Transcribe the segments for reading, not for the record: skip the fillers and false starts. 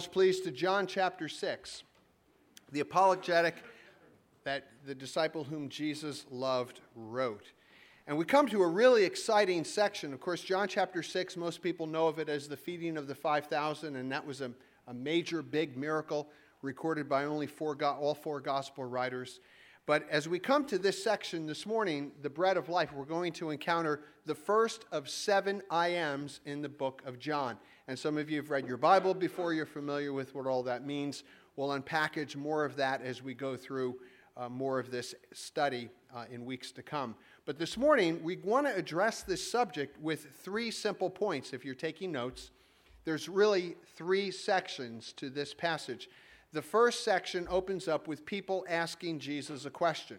Bibles, please, to John chapter 6, the apologetic that the disciple whom Jesus loved wrote. And we come to a really exciting section. Of course, John chapter 6, most people know of it as the feeding of the 5,000, and that was a major, big miracle recorded by only all four gospel writers. But as we come to this section this morning, the bread of life, we're going to encounter the first of 7 I ams in the book of John. And some of you have read your Bible before, you're familiar with what all that means. We'll unpackage more of that as we go through more of this study in weeks to come. But this morning, we want to address this subject with 3 simple points. If you're taking notes, there's really 3 sections to this passage. The first section opens up with people asking Jesus a question.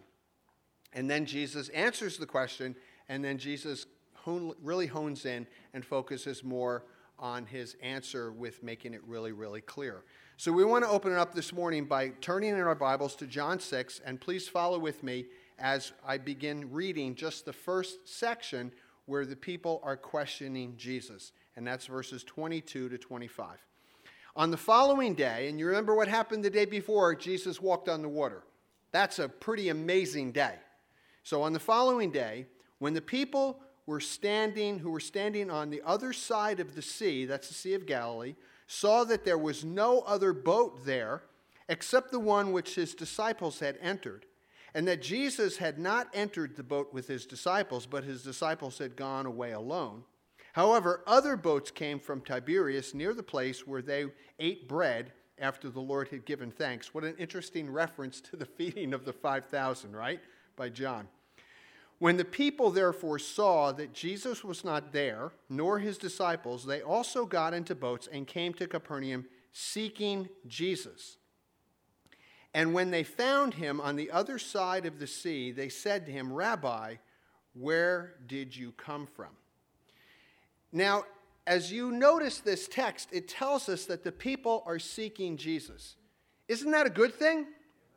And then Jesus answers the question, and then Jesus really hones in and focuses more on his answer with making it really, really clear. So we want to open it up this morning by turning in our Bibles to John 6, and please follow with me as I begin reading just the first section where the people are questioning Jesus, and that's verses 22 to 25. On the following day, and you remember what happened the day before, Jesus walked on the water. That's a pretty amazing day. So on the following day, when the people who were standing on the other side of the sea, that's the Sea of Galilee, saw that there was no other boat there except the one which his disciples had entered, and that Jesus had not entered the boat with his disciples, but his disciples had gone away alone. However, other boats came from Tiberias near the place where they ate bread after the Lord had given thanks. What an interesting reference to the feeding of the 5,000, right? By John. When the people therefore saw that Jesus was not there, nor his disciples, they also got into boats and came to Capernaum seeking Jesus. And when they found him on the other side of the sea, they said to him, "Rabbi, where did you come from?" Now, as you notice this text, it tells us that the people are seeking Jesus. Isn't that a good thing?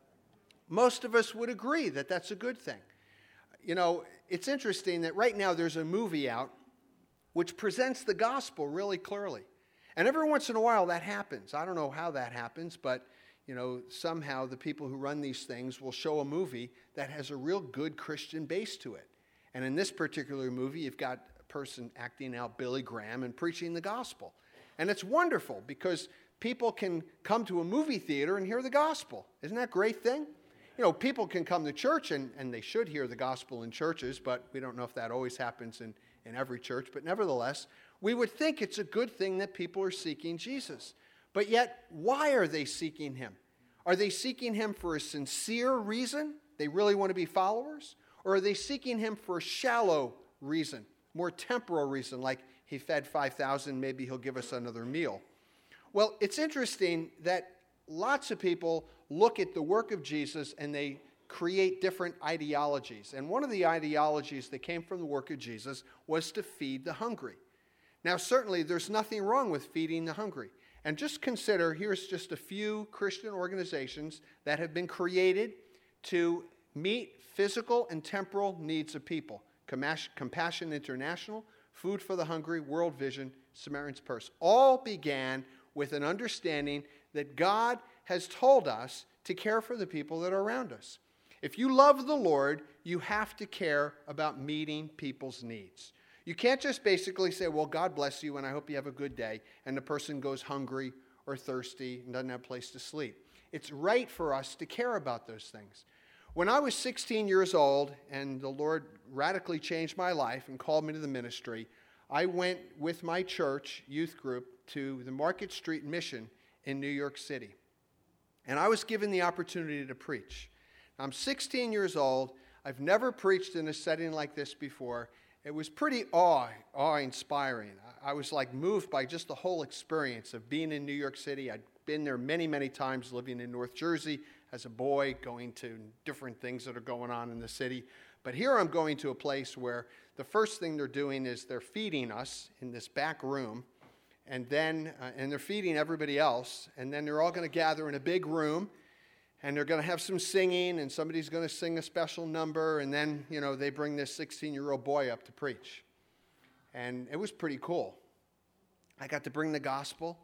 Most of us would agree that that's a good thing. You know, it's interesting that right now there's a movie out which presents the gospel really clearly. And every once in a while that happens. I don't know how that happens, but, you know, somehow the people who run these things will show a movie that has a real good Christian base to it. And in this particular movie, you've got person acting out Billy Graham and preaching the gospel. And it's wonderful because people can come to a movie theater and hear the gospel. Isn't that a great thing? You know, people can come to church and they should hear the gospel in churches, but we don't know if that always happens in every church. But nevertheless, we would think it's a good thing that people are seeking Jesus. But yet, why are they seeking him? Are they seeking him for a sincere reason? They really want to be followers? Or are they seeking him for a shallow reason? More temporal reason, like he fed 5,000, maybe he'll give us another meal. Well, it's interesting that lots of people look at the work of Jesus and they create different ideologies. And one of the ideologies that came from the work of Jesus was to feed the hungry. Now, certainly, there's nothing wrong with feeding the hungry. And just consider, here's just a few Christian organizations that have been created to meet physical and temporal needs of people. Compassion International, Food for the Hungry, World Vision, Samaritan's Purse. All began with an understanding that God has told us to care for the people that are around us. If you love the Lord, you have to care about meeting people's needs. You can't just basically say, well, God bless you and I hope you have a good day, and the person goes hungry or thirsty and doesn't have a place to sleep. It's right for us to care about those things. When I was 16 years old and the Lord radically changed my life and called me to the ministry, I went with my church youth group to the Market Street Mission in New York City. And I was given the opportunity to preach. I'm 16 years old. I've never preached in a setting like this before. It was pretty awe-inspiring. I was like moved by just the whole experience of being in New York City. I'd been there many, many times living in North Jersey as a boy, going to different things that are going on in the city. But here I'm going to a place where the first thing they're doing is they're feeding us in this back room, and then they're feeding everybody else, and then they're all going to gather in a big room, and they're going to have some singing, and somebody's going to sing a special number, and then, you know, they bring this 16-year-old boy up to preach. And it was pretty cool. I got to bring the gospel,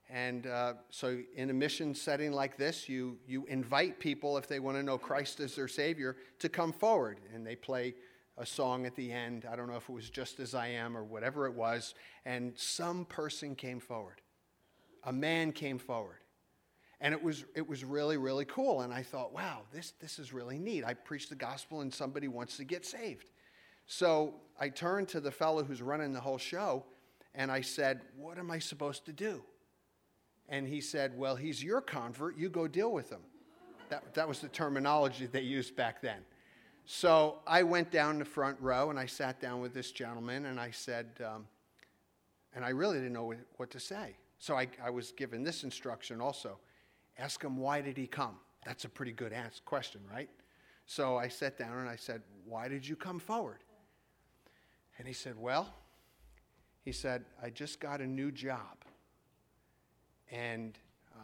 And so in a mission setting like this, you invite people, if they want to know Christ as their Savior, to come forward. And they play a song at the end. I don't know if it was Just As I Am or whatever it was. And some person came forward. A man came forward. And it was really, really cool. And I thought, wow, this is really neat. I preached the gospel and somebody wants to get saved. So I turned to the fellow who's running the whole show, and I said, what am I supposed to do? And he said, well, he's your convert. You go deal with him. That was the terminology they used back then. So I went down the front row, and I sat down with this gentleman, and I said, and I really didn't know what to say. So I was given this instruction also. Ask him, why did he come? That's a pretty good question, right? So I sat down, and I said, why did you come forward? And he said, I just got a new job. And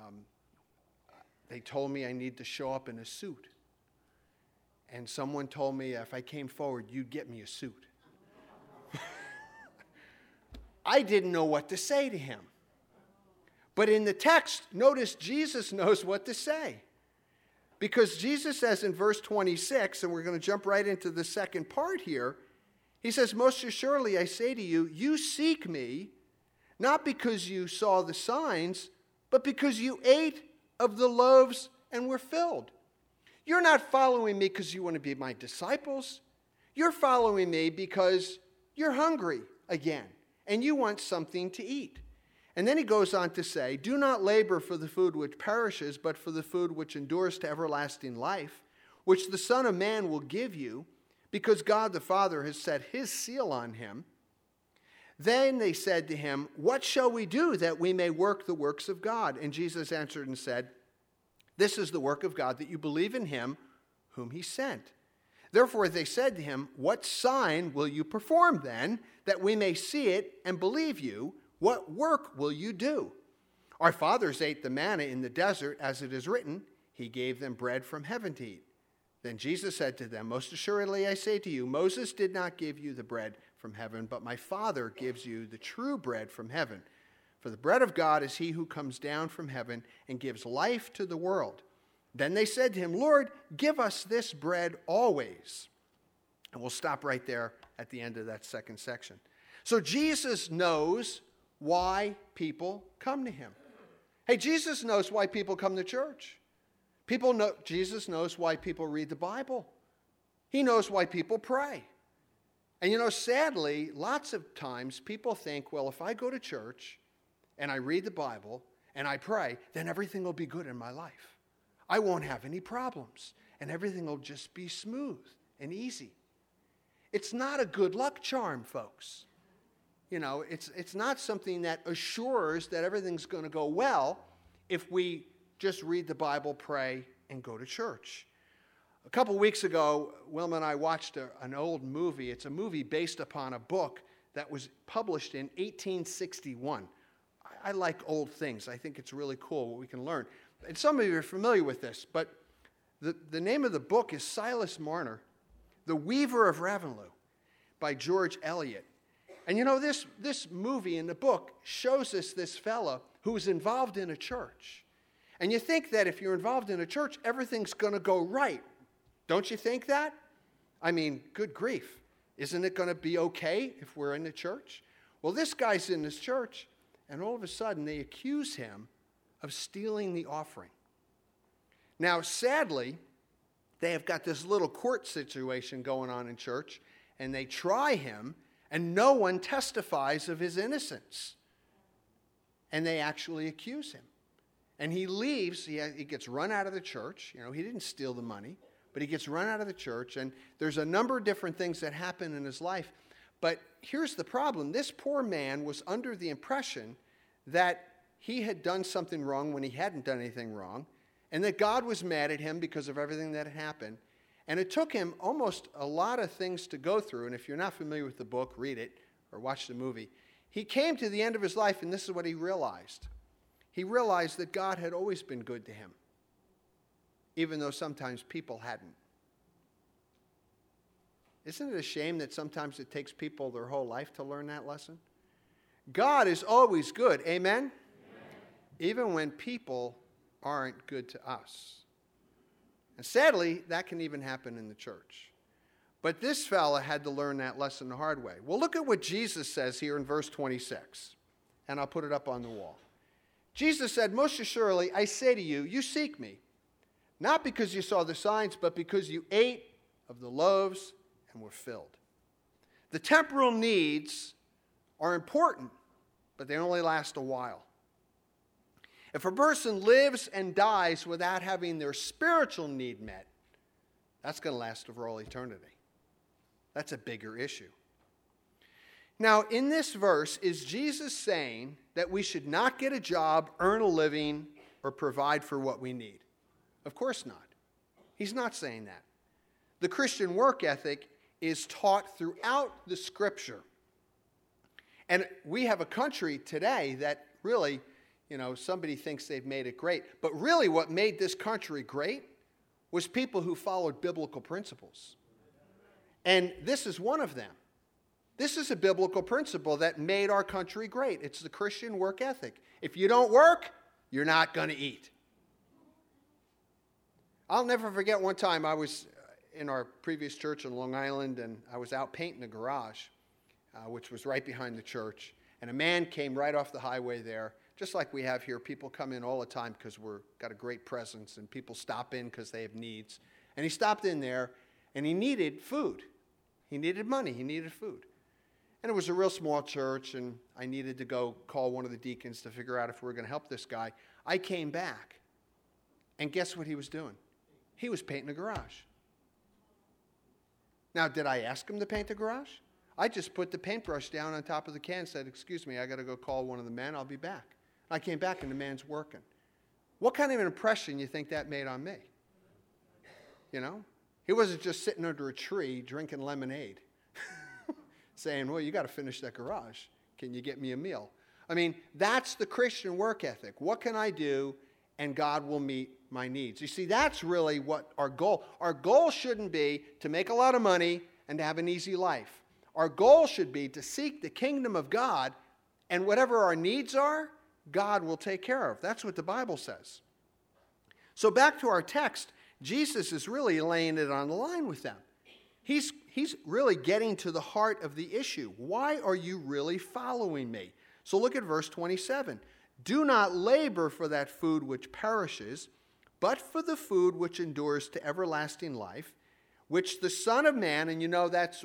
they told me I need to show up in a suit. And someone told me if I came forward, you'd get me a suit. I didn't know what to say to him. But in the text, notice Jesus knows what to say. Because Jesus says in verse 26, and we're going to jump right into the second part here, he says, most assuredly I say to you, you seek me, not because you saw the signs, but because you ate of the loaves and were filled. You're not following me because you want to be my disciples. You're following me because you're hungry again, and you want something to eat. And then he goes on to say, do not labor for the food which perishes, but for the food which endures to everlasting life, which the Son of Man will give you, because God the Father has set his seal on him. Then they said to him, what shall we do that we may work the works of God? And Jesus answered and said, this is the work of God, that you believe in him whom he sent. Therefore they said to him, what sign will you perform then, that we may see it and believe you? What work will you do? Our fathers ate the manna in the desert, as it is written, he gave them bread from heaven to eat. Then Jesus said to them, most assuredly I say to you, Moses did not give you the bread from heaven, but my Father gives you the true bread from heaven. For the bread of God is he who comes down from heaven and gives life to the world. Then they said to him, Lord, give us this bread always. And we'll stop right there at the end of that second section. So Jesus knows why people come to him. Hey, Jesus knows why people come to church. Jesus knows why people read the Bible. He knows why people pray. And sadly, lots of times people think, well, if I go to church and I read the Bible and I pray, then everything will be good in my life. I won't have any problems and everything will just be smooth and easy. It's not a good luck charm, folks. It's not something that assures that everything's going to go well if we just read the Bible, pray, and go to church. A couple weeks ago, Wilma and I watched an old movie. It's a movie based upon a book that was published in 1861. I like old things. I think it's really cool what we can learn. And some of you are familiar with this, but the name of the book is Silas Marner, The Weaver of Ravenel, by George Eliot. And this movie in the book shows us this fella who was involved in a church. And you think that if you're involved in a church, everything's going to go right. Don't you think that? I mean, good grief. Isn't it going to be okay if we're in the church? Well, this guy's in this church, and all of a sudden they accuse him of stealing the offering. Now, sadly, they have got this little court situation going on in church, and they try him, and no one testifies of his innocence. And they actually accuse him. And he leaves, he gets run out of the church. He didn't steal the money, but he gets run out of the church. And there's a number of different things that happen in his life. But here's the problem. This poor man was under the impression that he had done something wrong when he hadn't done anything wrong, and that God was mad at him because of everything that had happened. And it took him almost a lot of things to go through. And if you're not familiar with the book, read it or watch the movie. He came to the end of his life, and this is what he realized. He realized that God had always been good to him, even though sometimes people hadn't. Isn't it a shame that sometimes it takes people their whole life to learn that lesson? God is always good. Amen? even when people aren't good to us. And sadly, that can even happen in the church. But this fella had to learn that lesson the hard way. Well, look at what Jesus says here in verse 26. And I'll put it up on the wall. Jesus said, "Most assuredly, I say to you, you seek me, not because you saw the signs, but because you ate of the loaves and were filled." The temporal needs are important, but they only last a while. If a person lives and dies without having their spiritual need met, that's going to last for all eternity. That's a bigger issue. Now, in this verse, is Jesus saying that we should not get a job, earn a living, or provide for what we need? Of course not. He's not saying that. The Christian work ethic is taught throughout the Scripture. And we have a country today that really, somebody thinks they've made it great. But really what made this country great was people who followed biblical principles. And this is one of them. This is a biblical principle that made our country great. It's the Christian work ethic. If you don't work, you're not going to eat. I'll never forget one time I was in our previous church in Long Island, and I was out painting the garage, which was right behind the church. And a man came right off the highway there, just like we have here. People come in all the time because we've got a great presence, and people stop in because they have needs. And he stopped in there, and he needed food. He needed money. He needed food. And it was a real small church, and I needed to go call one of the deacons to figure out if we were going to help this guy. I came back, and guess what he was doing? He was painting the garage. Now, did I ask him to paint the garage? I just put the paintbrush down on top of the can and said, "Excuse me, I got to go call one of the men. I'll be back." I came back, and the man's working. What kind of an impression you think that made on me? He wasn't just sitting under a tree drinking lemonade. Saying, "Well, you got to finish that garage. Can you get me a meal?" I mean, that's the Christian work ethic. What can I do, and God will meet my needs? You see, that's really what our goal. Our goal shouldn't be to make a lot of money and to have an easy life. Our goal should be to seek the kingdom of God, and whatever our needs are, God will take care of. That's what the Bible says. So back to our text, Jesus is really laying it on the line with them. He's really getting to the heart of the issue. Why are you really following me? So look at verse 27. "Do not labor for that food which perishes, but for the food which endures to everlasting life, which the Son of Man," and that's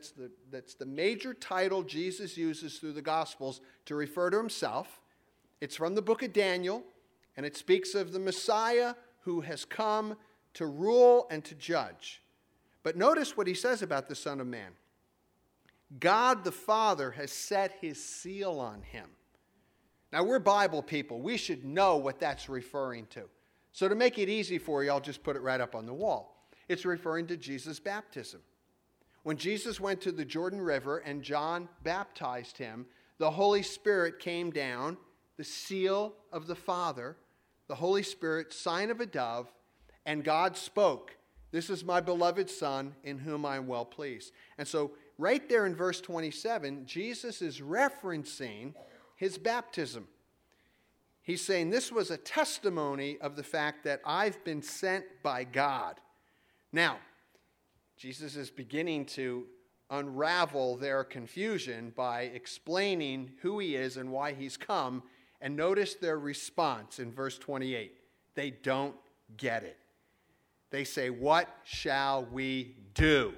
the major title Jesus uses through the Gospels to refer to himself. It's from the book of Daniel, and it speaks of the Messiah who has come to rule and to judge. But notice what he says about the Son of Man. God the Father has set his seal on him. Now, we're Bible people. We should know what that's referring to. So to make it easy for you, I'll just put it right up on the wall. It's referring to Jesus' baptism. When Jesus went to the Jordan River and John baptized him, the Holy Spirit came down, the seal of the Father, the Holy Spirit, sign of a dove, and God spoke, "This is my beloved Son, in whom I am well pleased." And so right there in verse 27, Jesus is referencing his baptism. He's saying this was a testimony of the fact that I've been sent by God. Now, Jesus is beginning to unravel their confusion by explaining who he is and why he's come. And notice their response in verse 28. They don't get it. They say, "What shall we do?"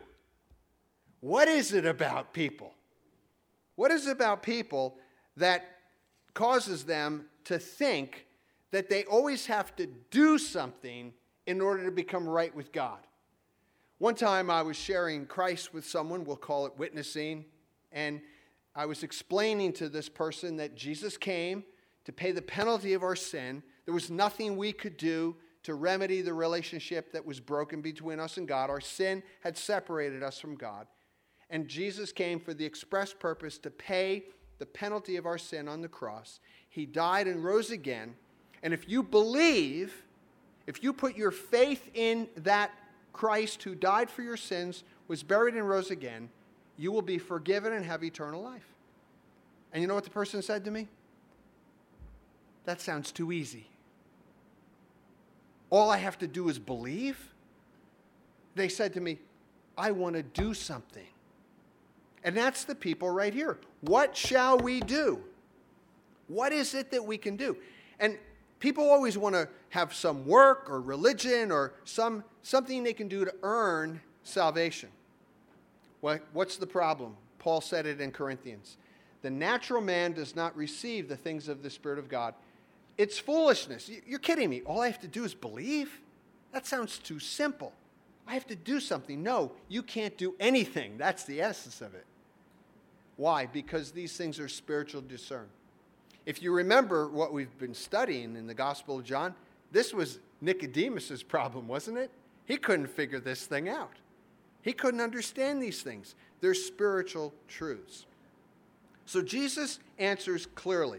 What is it about people? What is it about people that causes them to think that they always have to do something in order to become right with God? One time I was sharing Christ with someone, we'll call it witnessing, and I was explaining to this person that Jesus came to pay the penalty of our sin. There was nothing we could do to remedy the relationship that was broken between us and God. Our sin had separated us from God. And Jesus came for the express purpose to pay the penalty of our sin on the cross. He died and rose again. And if you believe, if you put your faith in that Christ who died for your sins, was buried and rose again, you will be forgiven and have eternal life. And you know what the person said to me? That sounds too easy. All I have to do is believe? They said to me, I want to do something. And that's the people right here. What shall we do? What is it that we can do? And people always want to have some work or religion or something they can do to earn salvation. What's the problem? Paul said it in Corinthians. The natural man does not receive the things of the Spirit of God. It's foolishness. You're kidding me. All I have to do is believe? That sounds too simple. I have to do something. No, you can't do anything. That's the essence of it. Why? Because these things are spiritual discerned. If you remember what we've been studying in the Gospel of John, this was Nicodemus's problem, wasn't it? He couldn't figure this thing out. He couldn't understand these things. They're spiritual truths. So Jesus answers clearly,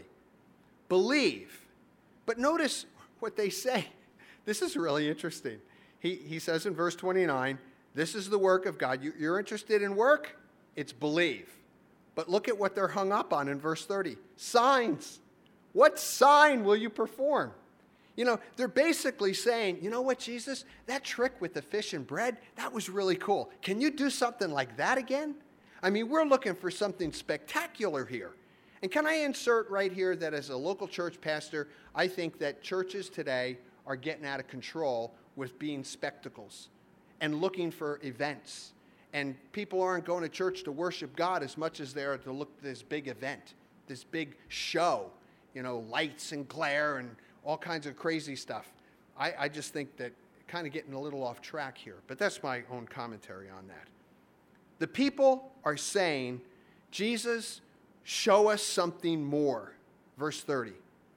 believe. But notice what they say. This is really interesting. He says in verse 29, this is the work of God. You're interested in work? It's believe. But look at what they're hung up on in verse 30. Signs. What sign will you perform? You know, they're basically saying, you know what, Jesus? That trick with the fish and bread, that was really cool. Can you do something like that again? I mean, we're looking for something spectacular here. And can I insert right here that as a local church pastor, I think that churches today are getting out of control with being spectacles and looking for events. And people aren't going to church to worship God as much as they are to look at this big event, this big show, you know, lights and glare and all kinds of crazy stuff. I just think that kind of getting a little off track here. But that's my own commentary on that. The people are saying, Jesus, show us something more. Verse 30.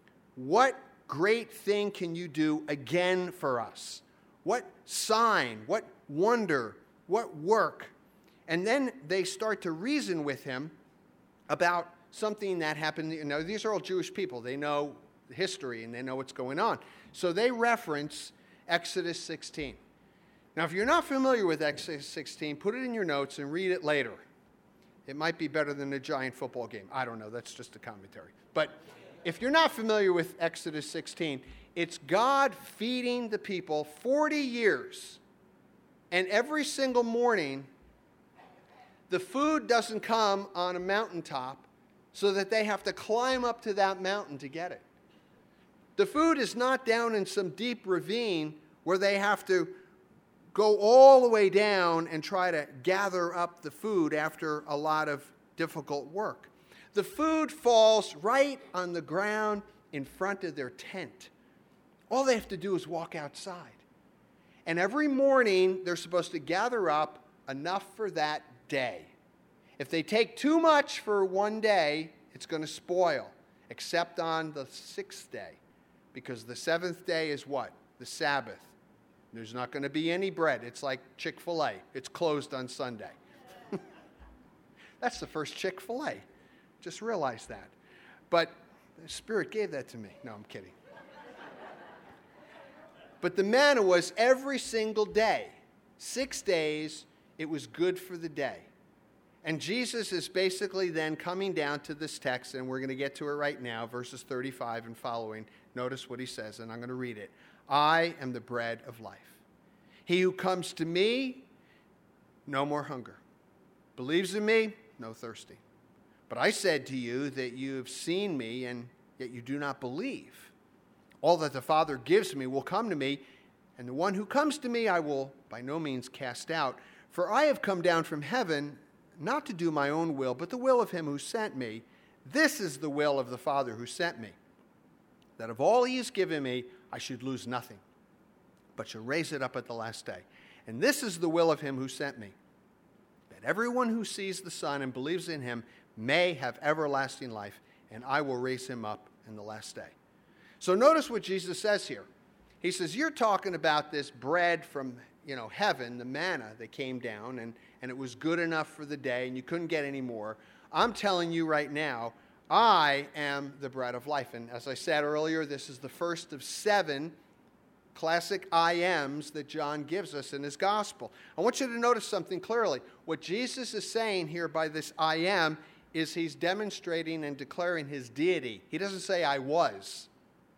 What great thing can you do again for us? What sign, what wonder, what work? And then they start to reason with him about something that happened. You know, these are all Jewish people. They know history and they know what's going on. So they reference Exodus 16. Now, if you're not familiar with Exodus 16, put it in your notes and read it later. It might be better than a giant football game. I don't know. That's just a commentary. But if you're not familiar with Exodus 16, it's God feeding the people 40 years. And every single morning, the food doesn't come on a mountaintop so that they have to climb up to that mountain to get it. The food is not down in some deep ravine where they have to go all the way down and try to gather up the food after a lot of difficult work. The food falls right on the ground in front of their tent. All they have to do is walk outside. And every morning, they're supposed to gather up enough for that day. If they take too much for one day, it's going to spoil, except on the sixth day. Because the seventh day is what? The Sabbath. There's not going to be any bread. It's like Chick-fil-A. It's closed on Sunday. That's the first Chick-fil-A. Just realize that. But the Spirit gave that to me. No, I'm kidding. But the manna was every single day. 6 days, it was good for the day. And Jesus is basically then coming down to this text, and we're going to get to it right now, verses 35 and following. Notice what he says, and I'm going to read it. I am the bread of life. He who comes to me, no more hunger. Believes in me, no thirsty. But I said to you that you have seen me, and yet you do not believe. All that the Father gives me will come to me, and the one who comes to me I will by no means cast out. For I have come down from heaven not to do my own will, but the will of him who sent me. This is the will of the Father who sent me, that of all he has given me, I should lose nothing, but shall raise it up at the last day. And this is the will of him who sent me, that everyone who sees the Son and believes in him may have everlasting life, and I will raise him up in the last day. So notice what Jesus says here. He says, you're talking about this bread from, heaven, the manna that came down, and it was good enough for the day, and you couldn't get any more. I'm telling you right now, I am the bread of life. And as I said earlier, this is the first of 7 classic I ams that John gives us in his gospel. I want you to notice something clearly. What Jesus is saying here by this I am is he's demonstrating and declaring his deity. He doesn't say I was.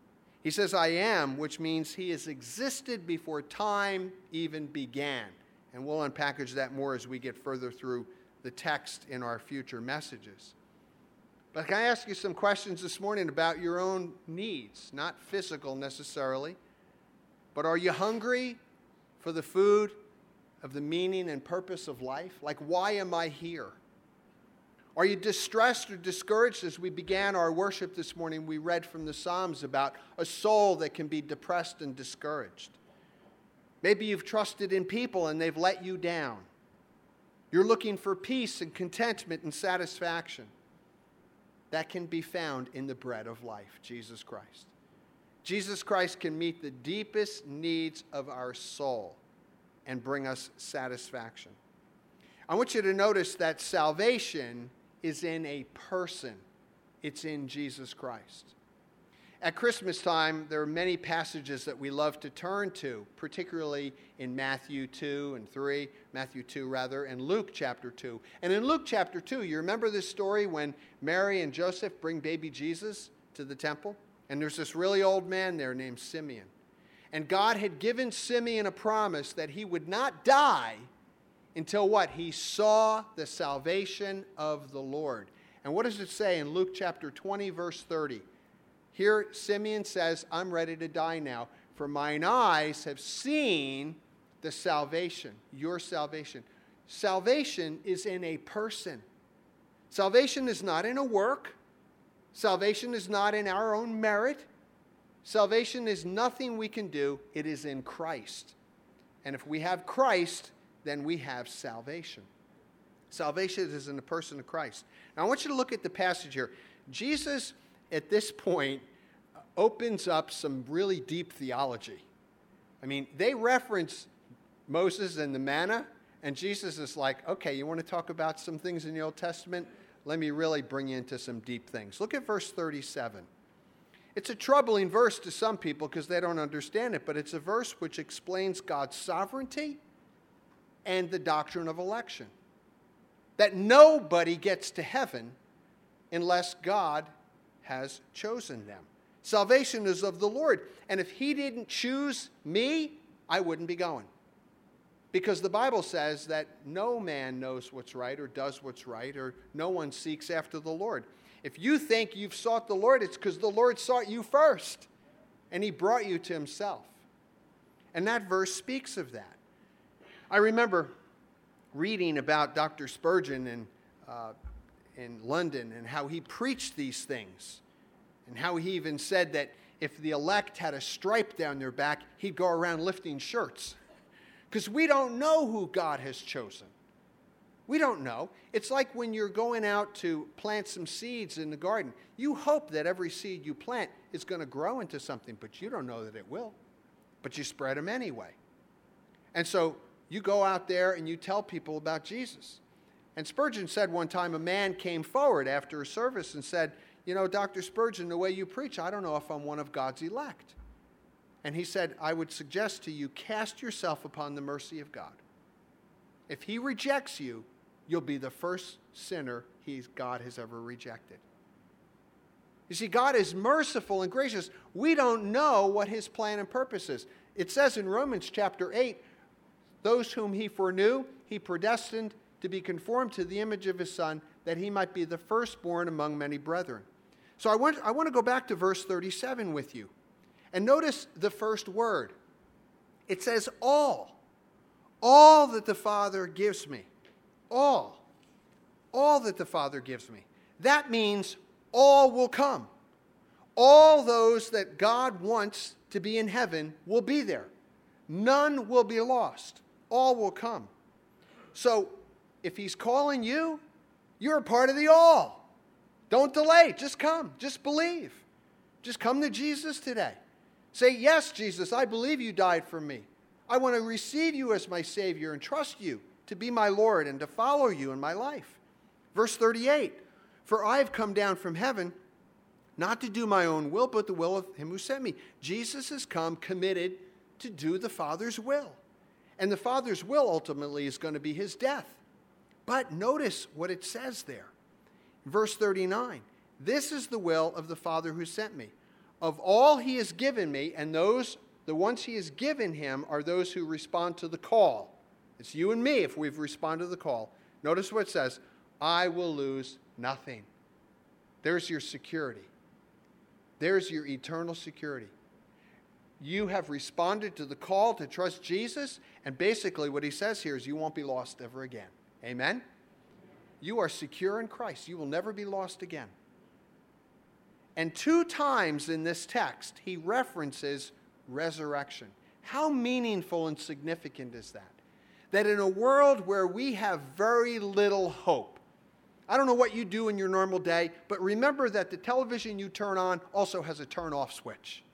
He says, I am, which means he has existed before time even began. And we'll unpackage that more as we get further through the text in our future messages. But can I ask you some questions this morning about your own needs? Not physical necessarily, but are you hungry for the food of the meaning and purpose of life? Like, why am I here? Are you distressed or discouraged? As we began our worship this morning, we read from the Psalms about a soul that can be depressed and discouraged. Maybe you've trusted in people and they've let you down. You're looking for peace and contentment and satisfaction. That can be found in the bread of life, Jesus Christ. Jesus Christ can meet the deepest needs of our soul and bring us satisfaction. I want you to notice that salvation is in a person. It's in Jesus Christ. At Christmas time, there are many passages that we love to turn to, particularly in Matthew 2 and Luke chapter 2. And in Luke chapter 2, you remember this story when Mary and Joseph bring baby Jesus to the temple? And there's this really old man there named Simeon. And God had given Simeon a promise that he would not die until what? He saw the salvation of the Lord. And what does it say in Luke chapter 20, verse 30? Here Simeon says, I'm ready to die now, for mine eyes have seen the salvation, your salvation. Salvation is in a person. Salvation is not in a work. Salvation is not in our own merit. Salvation is nothing we can do. It is in Christ. And if we have Christ, then we have salvation. Salvation is in the person of Christ. Now I want you to look at the passage here. Jesus, at this point, opens up some really deep theology. I mean, they reference Moses and the manna, and Jesus is like, okay, you want to talk about some things in the Old Testament? Let me really bring you into some deep things. Look at verse 37. It's a troubling verse to some people because they don't understand it, but it's a verse which explains God's sovereignty and the doctrine of election. That nobody gets to heaven unless God has chosen them. Salvation is of the Lord. And if he didn't choose me, I wouldn't be going. Because the Bible says that no man knows what's right or does what's right, or no one seeks after the Lord. If you think you've sought the Lord, it's because the Lord sought you first, and he brought you to himself. And that verse speaks of that. I remember reading about Dr. Spurgeon in London and how he preached these things, and how he even said that if the elect had a stripe down their back, he'd go around lifting shirts. Because we don't know who God has chosen. We don't know. It's like when you're going out to plant some seeds in the garden. You hope that every seed you plant is going to grow into something, but you don't know that it will. But you spread them anyway. And so you go out there and you tell people about Jesus. And Spurgeon said one time a man came forward after a service and said, you know, Dr. Spurgeon, the way you preach, I don't know if I'm one of God's elect. And he said, I would suggest to you, cast yourself upon the mercy of God. If he rejects you, you'll be the first sinner God has ever rejected. You see, God is merciful and gracious. We don't know what his plan and purpose is. It says in Romans chapter 8, those whom he foreknew, he predestined to be conformed to the image of his Son, that he might be the firstborn among many brethren. So I want to go back to verse 37 with you. And notice the first word. It says all. All that the Father gives me. All. All that the Father gives me. That means all will come. All those that God wants to be in heaven will be there. None will be lost. All will come. So if he's calling you, you're a part of the all. Don't delay. Just come. Just believe. Just come to Jesus today. Say, yes, Jesus, I believe you died for me. I want to receive you as my Savior and trust you to be my Lord and to follow you in my life. Verse 38, for I have come down from heaven not to do my own will, but the will of him who sent me. Jesus has come committed to do the Father's will. And the Father's will ultimately is going to be his death. But notice what it says there. Verse 39, this is the will of the Father who sent me. of all he has given me, and the ones he has given him are those who respond to the call. It's you and me if we've responded to the call. Notice what it says, I will lose nothing. There's your security. There's your eternal security. You have responded to the call to trust Jesus, and basically what he says here is you won't be lost ever again. Amen? You are secure in Christ. You will never be lost again. And 2 times in this text, he references resurrection. How meaningful and significant is that? That in a world where we have very little hope, I don't know what you do in your normal day, but remember that the television you turn on also has a turn-off switch.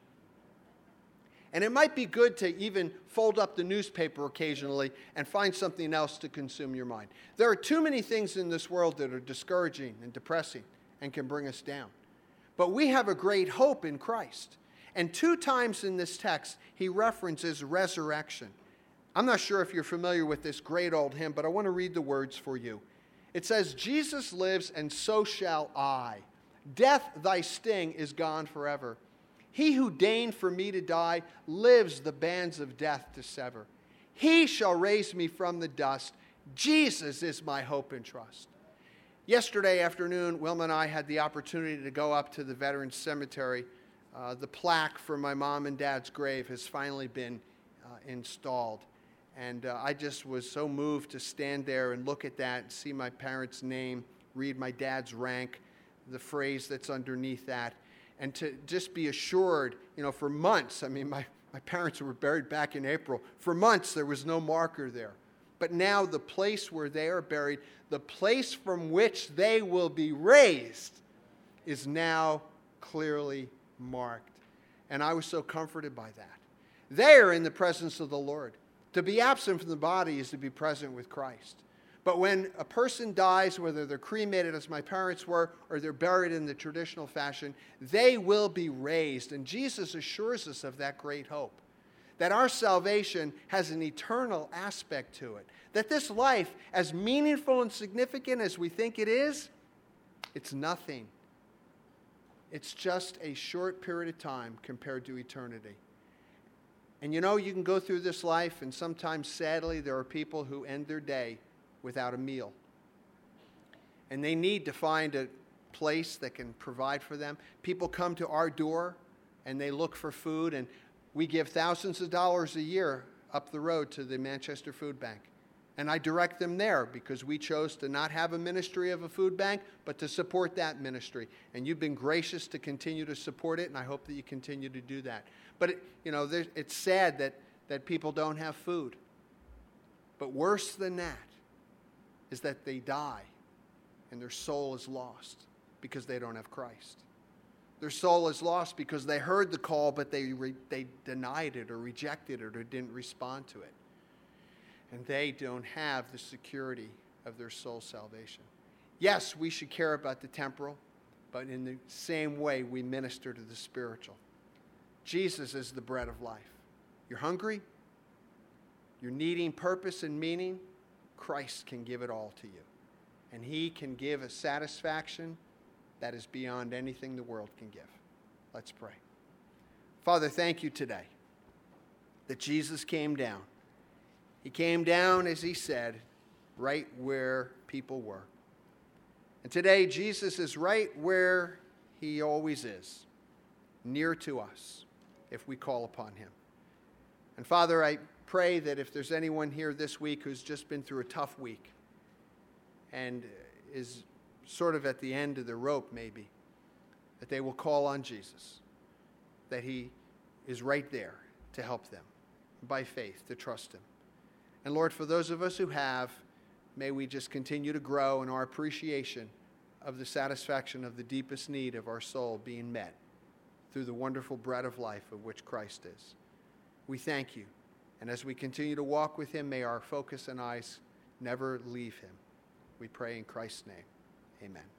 And it might be good to even fold up the newspaper occasionally and find something else to consume your mind. There are too many things in this world that are discouraging and depressing and can bring us down. But we have a great hope in Christ. And 2 times in this text, he references resurrection. I'm not sure if you're familiar with this great old hymn, but I want to read the words for you. It says, Jesus lives, and so shall I. Death, thy sting is gone forever. He who deigned for me to die lives the bands of death to sever. He shall raise me from the dust. Jesus is my hope and trust. Yesterday afternoon, Wilma and I had the opportunity to go up to the Veterans Cemetery. The plaque for my mom and dad's grave has finally been installed. And I just was so moved to stand there and look at that and see my parents' name, read my dad's rank, the phrase that's underneath that, and to just be assured, for months, my parents were buried back in April. For months, there was no marker there. But now the place where they are buried, the place from which they will be raised, is now clearly marked. And I was so comforted by that. They are in the presence of the Lord. To be absent from the body is to be present with Christ. But when a person dies, whether they're cremated as my parents were, or they're buried in the traditional fashion, they will be raised. And Jesus assures us of that great hope. That our salvation has an eternal aspect to it. That this life, as meaningful and significant as we think it is, it's nothing. It's just a short period of time compared to eternity. And you can go through this life, and sometimes, sadly, there are people who end their day without a meal. And they need to find a place that can provide for them. People come to our door, and they look for food, and we give thousands of dollars a year up the road to the Manchester Food Bank. And I direct them there because we chose to not have a ministry of a food bank, but to support that ministry. And you've been gracious to continue to support it, and I hope that you continue to do that. But, it's sad that people don't have food. But worse than that is that they die and their soul is lost because they don't have Christ. Their soul is lost because they heard the call, but they denied it or rejected it or didn't respond to it. And they don't have the security of their soul salvation. Yes, we should care about the temporal, but in the same way we minister to the spiritual. Jesus is the bread of life. You're hungry? You're needing purpose and meaning? Christ can give it all to you. And he can give a satisfaction that is beyond anything the world can give. Let's pray. Father, thank you today that Jesus came down. He came down, as he said, right where people were. And today, Jesus is right where he always is, near to us, if we call upon him. And Father, I pray that if there's anyone here this week who's just been through a tough week and is sort of at the end of the rope maybe, that they will call on Jesus, that he is right there to help them by faith, to trust him. And Lord, for those of us who have, may we just continue to grow in our appreciation of the satisfaction of the deepest need of our soul being met through the wonderful bread of life of which Christ is. We thank you. And as we continue to walk with him, may our focus and eyes never leave him. We pray in Christ's name. Amen.